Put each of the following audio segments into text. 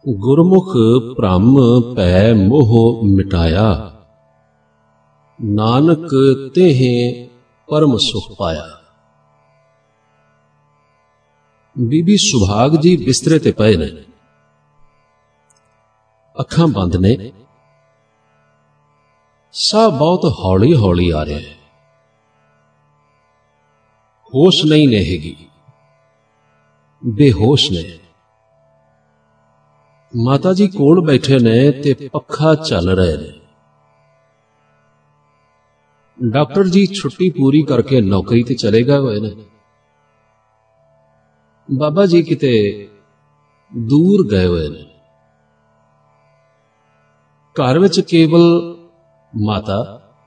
ਗੁਰਮੁਖ ਭ੍ਰਮ ਭੈ ਮੋਹ ਮਿਟਾਇਆ, ਨਾਨਕ ਤੇਹ ਪਰਮ ਸੁਖ ਪਾਇਆ। ਬੀਬੀ ਸੁਭਾਗ ਜੀ ਬਿਸਤਰੇ ਤੇ ਪਏ ਨੇ, ਅੱਖਾਂ ਬੰਦ ਨੇ, ਸਾਹ ਬਹੁਤ ਹੌਲੀ ਹੌਲੀ ਆ ਰਿਹਾ ਹੈ, ਹੋਸ਼ ਨਹੀਂ ਨੇਹੇਗੀ, ਬੇਹੋਸ਼ ਨੇ। ਮਾਤਾ ਜੀ ਕੋਲ ਬੈਠੇ ਨੇ ਤੇ ਪੱਖਾ ਚੱਲ ਰਹੇ ਨੇ। ਡਾਕਟਰ ਜੀ ਛੁੱਟੀ ਪੂਰੀ ਕਰਕੇ ਨੌਕਰੀ ਤੇ ਚਲੇ ਗਏ ਹੋਏ ਨੇ। ਬਾਬਾ ਜੀ ਕਿਤੇ ਦੂਰ ਗਏ ਹੋਏ ਨੇ। ਘਰ ਵਿੱਚ ਕੇਵਲ ਮਾਤਾ,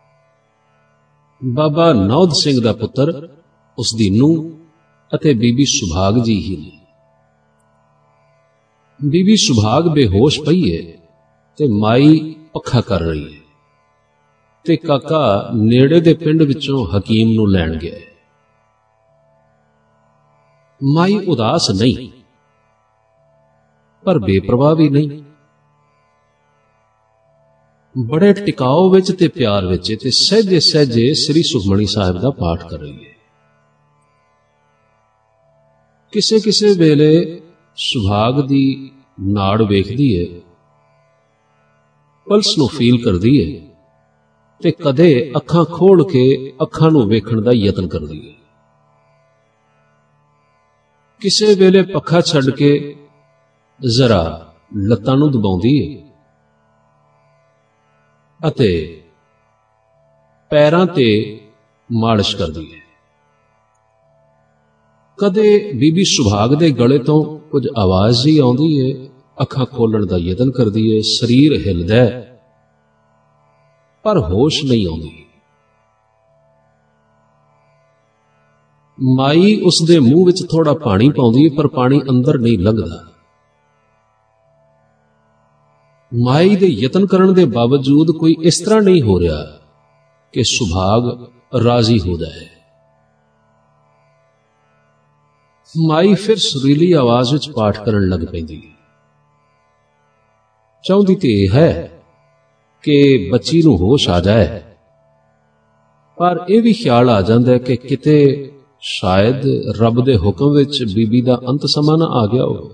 ਬਾਬਾ ਨੌਧ ਸਿੰਘ ਦਾ ਪੁੱਤਰ, ਉਸ ਦੀ ਨੂੰਹ ਅਤੇ ਬੀਬੀ ਸੁਭਾਗ ਜੀ ਹੀ ਨੇ। ਬੀਬੀ ਸੁਭਾਗ ਬੇਹੋਸ਼ ਪਈ ਏ ਤੇ ਮਾਈ ਪੱਖਾ ਕਰ ਰਹੀ ਹੈ ਤੇ ਕਾਕਾ ਨੇੜੇ ਦੇ ਪਿੰਡ ਵਿੱਚੋਂ ਹਕੀਮ ਨੂੰ ਲੈਣ ਗਿਆ। ਮਾਈ ਉਦਾਸ ਨਹੀਂ, ਪਰ ਬੇਪਰਵਾਹ ਵੀ ਨਹੀਂ। ਬੜੇ ਟਿਕਾਓ ਵਿੱਚ ਤੇ ਪਿਆਰ ਵਿੱਚ ਤੇ ਸਹਿਜੇ ਸਹਿਜੇ ਸ੍ਰੀ ਸੁਖਮਣੀ ਸਾਹਿਬ ਦਾ ਪਾਠ ਕਰ ਰਹੀ ਹੈ। ਕਿਸੇ ਕਿਸੇ ਵੇਲੇ ਸੁਭਾਗ ਦੀ ਨਾੜ ਵੇਖਦੀ ਏ, ਪਲਸ ਨੂੰ ਫੀਲ ਕਰਦੀ ਏ ਤੇ ਕਦੇ ਅੱਖਾਂ ਖੋਲ ਕੇ ਅੱਖਾਂ ਨੂੰ ਵੇਖਣ ਦਾ ਯਤਨ ਕਰਦੀ ਏ। ਕਿਸੇ ਵੇਲੇ ਪੱਖਾ ਛੱਡ ਕੇ ਜ਼ਰਾ ਲੱਤਾਂ ਨੂੰ ਦਬਾਉਂਦੀ ਏ ਅਤੇ ਪੈਰਾਂ ਤੇ ਮਾਲਿਸ਼ ਕਰਦੀ ਹੈ। ਕਦੇ ਬੀਬੀ ਸੁਭਾਗ ਦੇ ਗਲੇ ਤੋਂ ਕੁਝ ਆਵਾਜ਼ ਹੀ ਆਉਂਦੀ ਏ, ਅੱਖਾਂ ਖੋਲਣ ਦਾ ਯਤਨ ਕਰਦੀ ਏ, ਸਰੀਰ ਹਿੱਲਦਾ ਹੈ, ਪਰ ਹੋਸ਼ ਨਹੀਂ ਆਉਂਦੀ। ਮਾਈ ਉਸ ਦੇ ਮੂੰਹ ਵਿੱਚ ਥੋੜਾ ਪਾਣੀ ਪਾਉਂਦੀ ਏ, ਪਰ ਪਾਣੀ ਅੰਦਰ ਨਹੀਂ ਲੰਘਦਾ। ਮਾਈ ਦੇ ਯਤਨ ਕਰਨ ਦੇ ਬਾਵਜੂਦ ਕੋਈ ਇਸ ਤਰ੍ਹਾਂ ਨਹੀਂ ਹੋ ਰਿਹਾ ਕਿ ਸੁਭਾਗ ਰਾਜ਼ੀ ਹੋ ਜਾਏ। ਮਾਈ ਫਿਰ ਸੁਰੀਲੀ ਆਵਾਜ਼ ਵਿੱਚ ਪਾਠ ਕਰਨ ਲੱਗ ਪੈਂਦੀ। ਚਾਹੁੰਦੀ ਤੇ ਇਹ ਹੈ ਕਿ ਬੱਚੀ ਨੂੰ ਹੋਸ਼ ਆ ਜਾਏ, ਪਰ ਇਹ ਵੀ ਖਿਆਲ ਆ ਜਾਂਦਾ ਕਿ ਕਿਤੇ ਸ਼ਾਇਦ ਰੱਬ ਦੇ ਹੁਕਮ ਵਿੱਚ ਬੀਬੀ ਦਾ ਅੰਤ ਸਮਾਂ ਨਾ ਆ ਗਿਆ ਹੋ।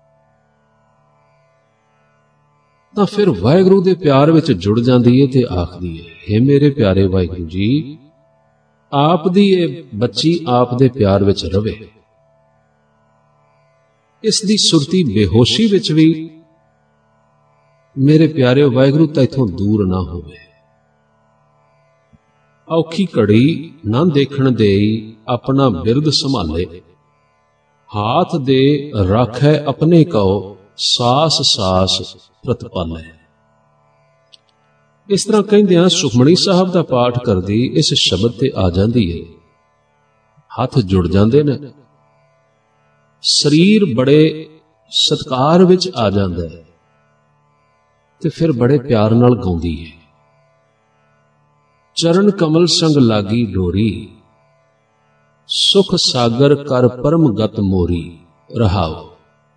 ਤਾਂ ਫਿਰ ਵਾਹਿਗੁਰੂ ਦੇ ਪਿਆਰ ਵਿੱਚ ਜੁੜ ਜਾਂਦੀ ਹੈ ਤੇ ਆਖਦੀ ਹੈ, ਹੇ ਮੇਰੇ ਪਿਆਰੇ ਵਾਹਿਗੁਰੂ ਜੀ, ਆਪ ਦੀ ਇਹ ਬੱਚੀ ਆਪ ਦੇ ਪਿਆਰ ਵਿੱਚ ਰਵੇ। ਇਸ ਦੀ ਸੁਰਤੀ ਬੇਹੋਸ਼ੀ ਵਿੱਚ ਵੀ ਮੇਰੇ ਪਿਆਰੇ ਵਾਹਿਗੁਰੂ ਤੈਥੋਂ ਦੂਰ ਨਾ ਹੋਵੇ। ਔਖੀ ਘੜੀ ਨਾ ਦੇਖਣ ਦੇਈ ਆਪਣਾ ਬਿਰਦ ਸੰਭਾਲੇ, ਹਾਥ ਦੇ ਰਾਖੈ ਆਪਣੇ ਕਉ ਸਾਸ ਸਾਸ ਪ੍ਰਤਪਾਲੇ। ਇਸ ਤਰ੍ਹਾਂ ਕਹਿੰਦਿਆਂ ਸੁਖਮਣੀ ਸਾਹਿਬ ਦਾ ਪਾਠ ਕਰਦੀ ਇਸ ਸ਼ਬਦ ਤੇ ਆ ਜਾਂਦੀ ਹੈ। ਹੱਥ ਜੁੜ ਜਾਂਦੇ ਨੇ, ਸਰੀਰ ਬੜੇ ਸਤਿਕਾਰ ਵਿੱਚ ਆ ਜਾਂਦਾ ਹੈ ਤੇ ਫਿਰ ਬੜੇ ਪਿਆਰ ਨਾਲ ਗਾਉਂਦੀ ਹੈ। ਚਰਨ ਕਮਲ ਸੰਗ ਲਾਗੀ ਡੋਰੀ, ਸੁਖ ਸਾਗਰ ਕਰ ਪਰਮ ਗਤ ਮੋਰੀ ਰਹਾਓ।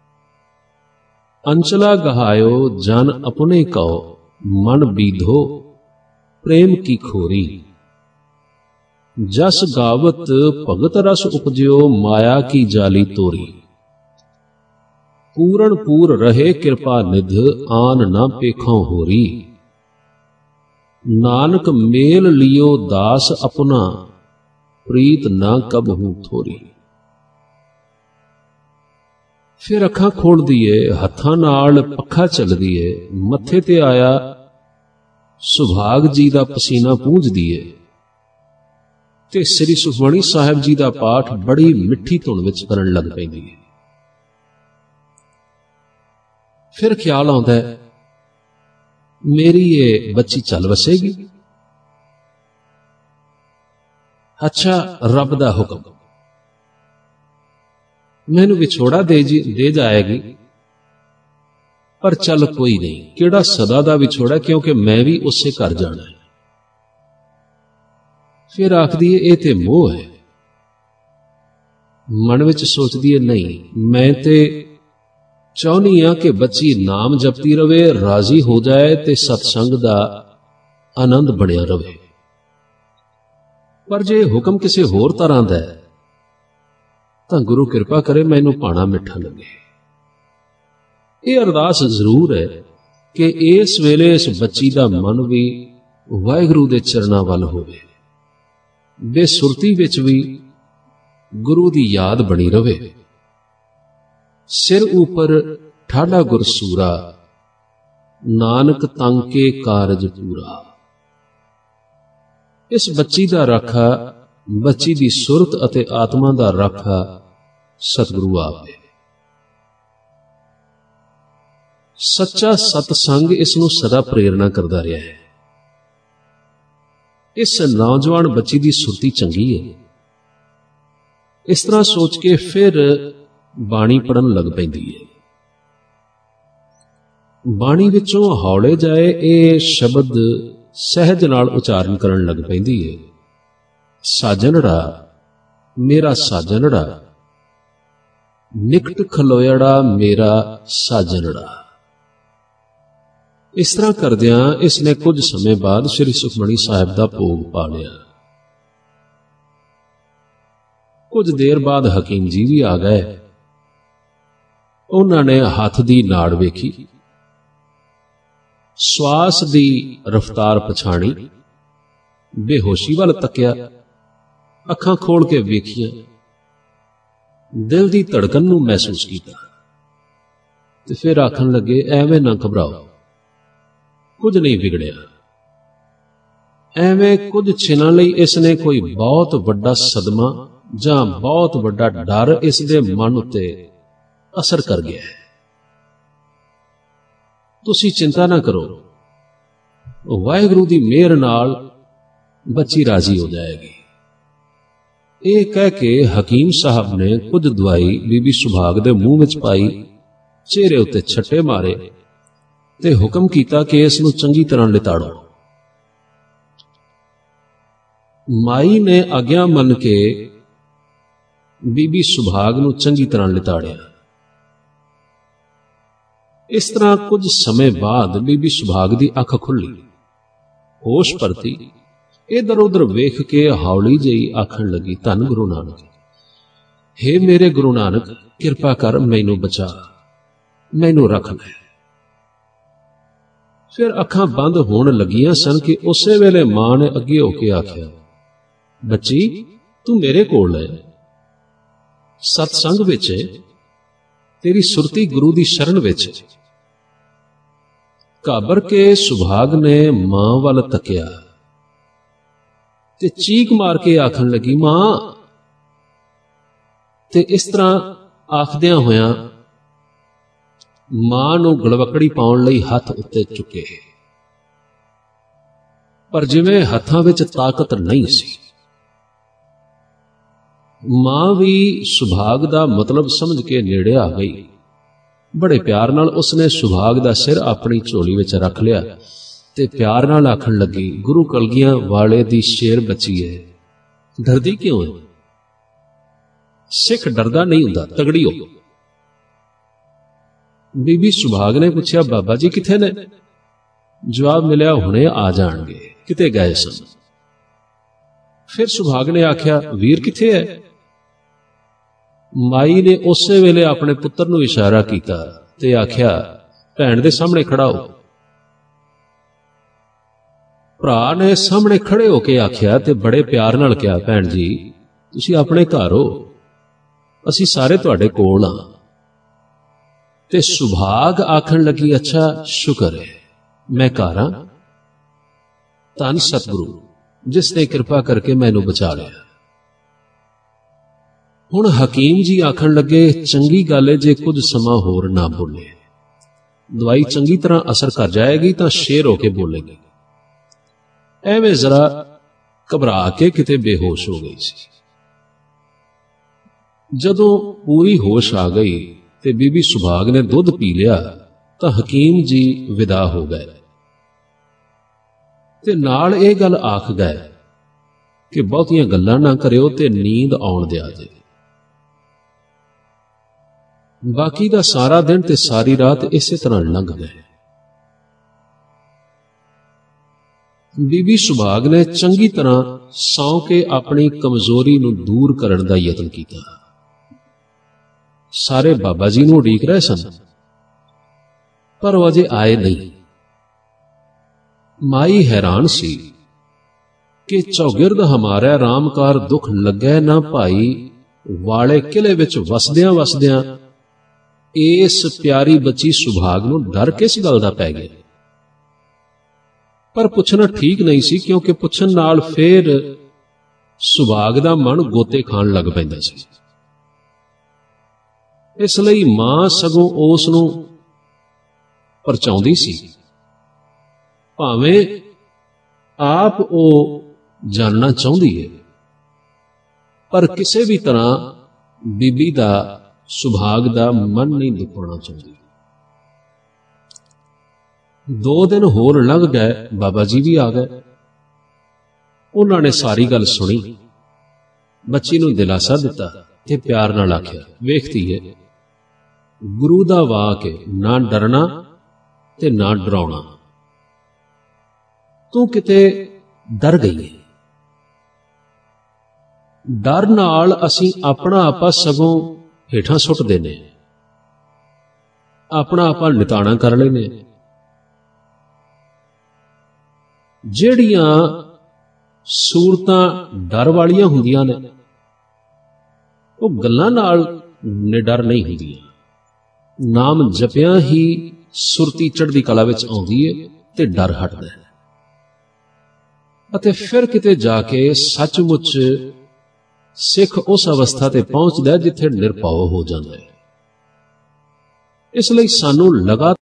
ਅੰਚਲਾ ਗਹਾਇਓ ਜਨ ਆਪਣੇ ਕਉ, ਮਨ ਬੀਧੋ ਪ੍ਰੇਮ ਕੀ ਖੋਰੀ। ਜਸ ਗਾਵਤ ਭਗਤ ਰਸ ਉਪਜਿਓ, ਮਾਇਆ ਕੀ ਜਾਲੀ ਤੋਰੀ। ਪੂਰਨ ਪੂਰ ਰਹੇ ਕਿਰਪਾ ਨਿਧ, ਆਨ ਨਾ ਪੇਖੋਂ ਹੋਰੀ। ਨਾਨਕ ਮੇਲ ਲਿਓ ਦਾਸ ਆਪਣਾ, ਪ੍ਰੀਤ ਨਾ ਕਬਹੂ ਥੋਰੀ। ਫਿਰ ਅੱਖਾਂ ਖੋਲਦੀ ਏ, ਹੱਥਾਂ ਨਾਲ ਪੱਖਾ ਚੱਲਦੀ ਏ, ਮੱਥੇ ਤੇ ਆਇਆ ਸੁਭਾਗ ਜੀ ਦਾ ਪਸੀਨਾ ਪੂੰਝਦੀ ਏ ਤੇ ਸ੍ਰੀ ਸੁਖਮਣੀ ਸਾਹਿਬ ਜੀ ਦਾ ਪਾਠ ਬੜੀ ਮਿੱਠੀ ਧੁਨ ਵਿੱਚ ਕਰਨ ਲੱਗ ਪੈਂਦੀ ਹੈ। ਫਿਰ ਖਿਆਲ ਆਉਂਦਾ ਹੈ, ਮੇਰੀ ਇਹ ਬੱਚੀ ਚੱਲ ਵਸੇਗੀ। ਅੱਛਾ, ਰੱਬ ਦਾ ਹੁਕਮ, ਮੈਨੂੰ ਵਿਛੋੜਾ ਦੇ ਜਾਏਗੀ, ਪਰ ਚੱਲ ਕੋਈ ਨਹੀਂ, ਕਿਹੜਾ ਸਦਾ ਦਾ ਵਿਛੋੜਾ, ਕਿਉਂਕਿ ਮੈਂ ਵੀ ਉਸੇ ਘਰ ਜਾਣਾ ਹੈ। ਫਿਰ ਆਖਦੀ ਹੈ, ਇਹ ਤੇ ਮੋਹ ਹੈ। ਮਨ ਵਿੱਚ ਸੋਚਦੀ ਹੈ, ਨਹੀਂ, ਮੈਂ ਤੇ ਚਾਹੁੰਦੀ ਹਾਂ ਕਿ ਬੱਚੀ ਨਾਮ ਜਪਦੀ ਰਵੇ, ਰਾਜ਼ੀ ਹੋ ਜਾਏ ਤੇ ਸਤਸੰਗ ਦਾ ਆਨੰਦ ਬਣਿਆ ਰਵੇ। ਪਰ ਜੇ ਹੁਕਮ ਕਿਸੇ ਹੋਰ ਤਰ੍ਹਾਂ ਦਾ ਹੈ ਤਾਂ ਗੁਰੂ ਕਿਰਪਾ ਕਰੇ ਮੈਨੂੰ ਭਾਣਾ ਮਿੱਠਾ ਲੱਗੇ। ਇਹ ਅਰਦਾਸ ਜ਼ਰੂਰ ਹੈ ਕਿ ਇਸ ਵੇਲੇ ਇਸ ਬੱਚੀ ਦਾ ਮਨ ਵੀ ਵਾਹਿਗੁਰੂ ਦੇ ਚਰਨਾਂ ਵੱਲ ਹੋਵੇ, ਬੇਸੁਰਤੀ ਵਿੱਚ ਵੀ ਗੁਰੂ ਦੀ ਯਾਦ ਬਣੀ ਰਵੇ। ਸਿਰ ਉਪਰ ਠਾਡਾ ਗੁਰਸੂਰਾ, ਨਾਨਕ ਤੰਕੇ ਕਾਰਜ ਪੂਰਾ। ਇਸ ਬੱਚੀ ਦਾ ਰਾਖਾ, ਬੱਚੀ ਦੀ ਸੁਰਤ ਅਤੇ ਆਤਮਾ ਦਾ ਰਾਖਾ ਸਤਿਗੁਰੂ ਆਪ ਹੈ। ਸੱਚਾ ਸਤਸੰਗ ਇਸ ਨੂੰ ਸਦਾ ਪ੍ਰੇਰਣਾ ਕਰਦਾ ਰਿਹਾ ਹੈ। ਇਸ ਨੌਜਵਾਨ ਬੱਚੀ ਦੀ ਸੁਰਤੀ ਚੰਗੀ ਹੈ। ਇਸ ਤਰ੍ਹਾਂ ਸੋਚ ਕੇ ਫਿਰ ਬਾਣੀ ਪੜ੍ਹਨ ਲੱਗ ਪੈਂਦੀ ਹੈ। ਬਾਣੀ ਵਿੱਚੋਂ ਹੌਲੇ ਜਾਏ ਇਹ ਸ਼ਬਦ ਸਹਿਜ ਨਾਲ ਉਚਾਰਨ ਕਰਨ ਲੱਗ ਪੈਂਦੀ ਹੈ। ਸਾਜਨੜਾ ਮੇਰਾ ਸਾਜਨੜਾ, ਨਿਕਟ ਖਲੋਇੜਾ ਮੇਰਾ ਸਾਜਨੜਾ। ਇਸ ਤਰ੍ਹਾਂ ਕਰਦਿਆਂ ਇਸ ਨੇ ਕੁਝ ਸਮੇਂ ਬਾਅਦ ਸ੍ਰੀ ਸੁਖਮਣੀ ਸਾਹਿਬ ਦਾ ਭੋਗ ਪਾ ਲਿਆ। ਕੁਝ ਦੇਰ ਬਾਅਦ ਹਕੀਮ ਜੀ ਵੀ ਆ ਗਏ। ਉਹਨਾਂ ਨੇ ਹੱਥ ਦੀ ਨਾੜ ਵੇਖੀ, ਸਵਾਸ ਦੀ ਰਫ਼ਤਾਰ ਪਛਾਣੀ, ਬੇਹੋਸ਼ੀ ਵੱਲ ਤੱਕਿਆ, ਅੱਖਾਂ ਖੋਲ ਕੇ ਵੇਖੀਆਂ, ਦਿਲ ਦੀ ਧੜਕਨ ਨੂੰ ਮਹਿਸੂਸ ਕੀਤਾ ਤੇ ਫਿਰ ਆਖਣ ਲੱਗੇ, ਐਵੇਂ ਨਾ ਘਬਰਾਓ, ਕੁਝ ਨਹੀਂ ਵਿਗੜਿਆ। ਐਵੇਂ ਕੁਝ ਛਿਨਾਂ ਲਈ ਇਸ ਨੇ ਕੋਈ ਬਹੁਤ ਵੱਡਾ ਸਦਮਾ ਜਾਂ ਬਹੁਤ ਵੱਡਾ ਡਰ ਇਸ ਦੇ ਮਨ ਉੱਤੇ ਅਸਰ ਕਰ ਗਿਆ ਹੈ। ਤੁਸੀਂ ਚਿੰਤਾ ਨਾ ਕਰੋ, ਵਾਹਿਗੁਰੂ ਦੀ ਮਿਹਰ ਨਾਲ ਬੱਚੀ ਰਾਜ਼ੀ ਹੋ ਜਾਏਗੀ। ਇਹ ਕਹਿ ਕੇ ਹਕੀਮ ਸਾਹਿਬ ਨੇ ਕੁਝ ਦਵਾਈ ਬੀਬੀ ਸੁਭਾਗ ਦੇ ਮੂੰਹ ਵਿੱਚ ਪਾਈ, ਚਿਹਰੇ ਉੱਤੇ ਛੱਟੇ ਮਾਰੇ ਤੇ ਹੁਕਮ ਕੀਤਾ ਕਿ ਇਸ ਨੂੰ ਚੰਗੀ ਤਰ੍ਹਾਂ ਲਿਤਾੜੋ। ਮਾਈ ਨੇ ਆਗਿਆ ਮੰਨ ਕੇ ਬੀਬੀ ਸੁਭਾਗ ਨੂੰ ਚੰਗੀ ਤਰ੍ਹਾਂ ਲਿਤਾੜਿਆ। ਇਸ ਤਰ੍ਹਾਂ ਕੁਝ ਸਮੇਂ ਬਾਅਦ ਬੀਬੀ ਸੁਭਾਗ ਦੀ ਅੱਖ ਖੁੱਲੀ, ਹੋਸ਼ ਪਰਤੀ, ਇਧਰ ਉਧਰ ਵੇਖ ਕੇ ਹੌਲੀ ਜਿਹੀ ਆਖਣ ਲੱਗੀ, ਧੰਨ ਗੁਰੂ ਨਾਨਕ, ਹੇ ਮੇਰੇ ਗੁਰੂ ਨਾਨਕ, ਕਿਰਪਾ ਕਰ, ਮੈਨੂੰ ਬਚਾ, ਮੈਨੂੰ ਰੱਖ ਲੈ। ਫਿਰ ਅੱਖਾਂ ਬੰਦ ਹੋਣ ਲੱਗੀਆਂ ਸਨ ਕਿ ਉਸੇ ਵੇਲੇ ਮਾਂ ਨੇ ਅੱਗੇ ਹੋ ਕੇ ਆਖਿਆ, ਬੱਚੀ ਤੂੰ ਮੇਰੇ ਕੋਲ ਹੈ, ਸਤਸੰਗ ਵਿੱਚ ਹੈ, ਤੇਰੀ ਸੁਰਤੀ ਗੁਰੂ ਦੀ ਸ਼ਰਨ ਵਿੱਚ। ਘਾਬਰ ਕੇ ਸੁਭਾਗ ਨੇ ਮਾਂ ਵੱਲ ਤੱਕਿਆ ਤੇ ਚੀਕ ਮਾਰ ਕੇ ਆਖਣ ਲੱਗੀ, ਮਾਂ। ਤੇ ਇਸ ਤਰ੍ਹਾਂ ਆਖਦਿਆਂ ਹੋਇਆਂ ਮਾਂ ਨੂੰ ਗਲਵਕੜੀ ਪਾਉਣ ਲਈ ਹੱਥ ਉੱਤੇ ਚੁੱਕੇ, ਪਰ ਜਿਵੇਂ ਹੱਥਾਂ ਵਿੱਚ ਤਾਕਤ ਨਹੀਂ ਸੀ। ਮਾਂ ਵੀ ਸੁਭਾਗ ਦਾ ਮਤਲਬ ਸਮਝ ਕੇ ਨੇੜੇ ਆ ਗਈ। ਬੜੇ ਪਿਆਰ ਨਾਲ ਉਸਨੇ ਸੁਭਾਗ ਦਾ ਸਿਰ ਆਪਣੀ ਝੋਲੀ ਵਿੱਚ ਰੱਖ ਲਿਆ ਤੇ ਪਿਆਰ ਨਾਲ ਆਖਣ ਲੱਗੀ, ਗੁਰੂ ਕਲਗੀਆਂ ਵਾਲੇ ਦੀ ਸ਼ੇਰ ਬੱਚੀ ਹੈ, ਡਰਦੀ ਕਿਉਂ ਹੈ? ਸਿੱਖ ਡਰਦਾ ਨਹੀਂ ਹੁੰਦਾ, ਤਗੜੀ ਹੋ। ਬੀਬੀ ਸੁਭਾਗ ਨੇ ਪੁੱਛਿਆ, ਬਾਬਾ ਜੀ ਕਿੱਥੇ ਨੇ? ਜਵਾਬ ਮਿਲਿਆ, ਹੁਣੇ ਆ ਜਾਣਗੇ, ਕਿਤੇ ਗਏ ਸਨ। ਫਿਰ ਸੁਭਾਗ ਨੇ ਆਖਿਆ, ਵੀਰ ਕਿੱਥੇ ਹੈ? ਮਾਈ ਨੇ ਉਸੇ ਵੇਲੇ ਆਪਣੇ ਪੁੱਤਰ ਨੂੰ ਇਸ਼ਾਰਾ ਕੀਤਾ ਤੇ ਆਖਿਆ, ਭੈਣ ਦੇ ਸਾਹਮਣੇ ਖੜਾ ਹੋ। ਭਰਾ ਨੇ ਸਾਹਮਣੇ ਖੜੇ ਹੋ ਕੇ ਆਖਿਆ ਤੇ ਬੜੇ ਪਿਆਰ ਨਾਲ ਕਿਹਾ, ਭੈਣ ਜੀ ਤੁਸੀਂ ਆਪਣੇ ਘਰ ਹੋ, ਅਸੀਂ ਸਾਰੇ ਤੁਹਾਡੇ ਕੋਲ ਹਾਂ। ਤੇ ਸੁਭਾਗ ਆਖਣ ਲੱਗੀ, ਅੱਛਾ ਸ਼ੁਕਰ ਹੈ, ਮੈਂ ਘਰ ਹਾਂ। ਧੰਨ ਸਤਿਗੁਰੂ ਜਿਸ ਨੇ ਕਿਰਪਾ ਕਰਕੇ ਮੈਨੂੰ ਬਚਾ ਲਿਆ। ਹੁਣ ਹਕੀਮ ਜੀ ਆਖਣ ਲੱਗੇ, ਚੰਗੀ ਗੱਲ ਹੈ ਜੇ ਕੁਝ ਸਮਾਂ ਹੋਰ ਨਾ ਬੋਲੇ, ਦਵਾਈ ਚੰਗੀ ਤਰ੍ਹਾਂ ਅਸਰ ਕਰ ਜਾਏਗੀ ਤਾਂ ਸ਼ੇਰ ਹੋ ਕੇ ਬੋਲੇਗੀ। ਐਵੇਂ ਜ਼ਰਾ ਘਬਰਾ ਕੇ ਕਿਤੇ ਬੇਹੋਸ਼ ਹੋ ਗਈ ਸੀ। ਜਦੋਂ ਪੂਰੀ ਹੋਸ਼ ਆ ਗਈ ਤੇ ਬੀਬੀ ਸੁਭਾਗ ਨੇ ਦੁੱਧ ਪੀ ਲਿਆ ਤਾਂ ਹਕੀਮ ਜੀ ਵਿਦਾ ਹੋ ਗਏ ਤੇ ਨਾਲ ਇਹ ਗੱਲ ਆਖ ਗਏ ਕਿ ਬਹੁਤੀਆਂ ਗੱਲਾਂ ਨਾ ਕਰਿਓ ਤੇ ਨੀਂਦ ਆਉਣ ਦਿਆ ਜੇ। बाकी दा सारा दिन ते सारी रात इसे तरह लंघ गए। बीबी सुभाग ने चंगी तरह सौ के अपनी कमजोरी नूं दूर करन दा यतन कीता। सारे बाबा जी नूं उड़ीक रहे सन, पर वो अजे आए नहीं। माई हैरान सी कि चौगिरद हमारा रामकार दुख लगे ना भाई, वाले किले विच वसदियां वसदियां इस प्यारी बच्ची सुभाग नूं डर किस गल दा पै गया। पर पुछना ठीक नहीं सी, क्योंकि पुछन नाल फिर सुभाग दा मन गोते खाण लग पैंदा सी। इसलिए मां सगों उस नूं परचाउंदी सी, भावें आप ओ जानना चाहुंदी है, पर किसी भी तरह बीबी दा सुभाग दा मन नहीं दुखाना चाहती। 2 दिन होर लंघ गए, बाबा जी भी आ गए। उन्होंने सारी गल सुनी, बच्ची नूं दिलासा दिता ते प्यार नाल आख्या, वेखती है गुरु दा वाक है, ना डरना ते ना डराउणा। तू किते डर गई है। डर नाल असीं अपना आपा सगों हेठां सुट देने, अपना आपा निताणा कर लेने। ਜਿਹੜੀਆਂ सूरतां डर वालियां ਹੁੰਦੀਆਂ ने ਉਹ ਗੱਲਾਂ ਨਾਲ ਨਿਡਰ नहीं ਹੁੰਦੀਆਂ। नाम जपिया ही सुरती चढ़दी कला विच आउंदी है ते डर हटदा है, अते फिर किते जाके सचमुच सिख उस अवस्था ते पहुंचदा है जिथे निरभव हो जांदा है। इसलिए सानू लगातार